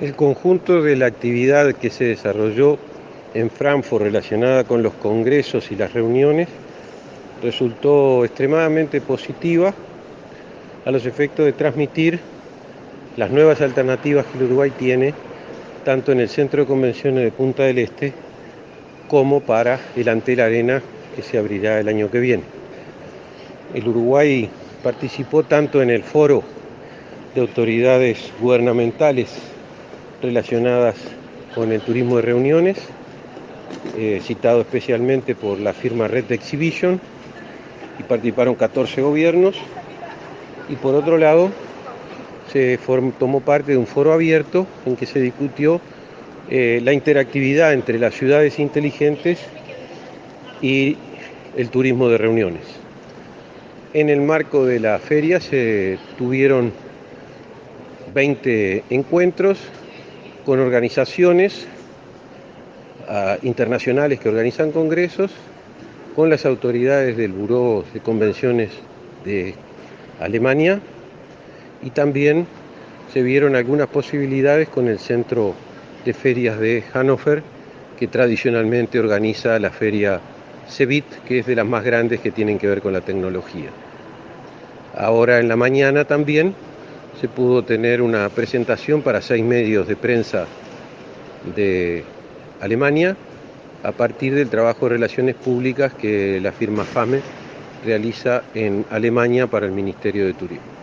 El conjunto de la actividad que se desarrolló en Frankfurt relacionada con los congresos y las reuniones resultó extremadamente positiva a los efectos de transmitir las nuevas alternativas que el Uruguay tiene tanto en el Centro de Convenciones de Punta del Este como para el Antel Arena que se abrirá el año que viene. El Uruguay participó tanto en el foro de autoridades gubernamentales relacionadas con el turismo de reuniones, citado especialmente por la firma Red Exhibition, y participaron 14 gobiernos, y por otro lado tomó parte de un foro abierto en que se discutió la interactividad entre las ciudades inteligentes y el turismo de reuniones. En el marco de la feria se tuvieron 20 encuentros con organizaciones internacionales que organizan congresos, con las autoridades del Buró de Convenciones de Alemania, y también se vieron algunas posibilidades con el Centro de Ferias de Hannover, que tradicionalmente organiza la feria CeBIT, que es de las más grandes que tienen que ver con la tecnología. Ahora en la mañana también se pudo tener una presentación para 6 medios de prensa de Alemania a partir del trabajo de relaciones públicas que la firma FAME realiza en Alemania para el Ministerio de Turismo.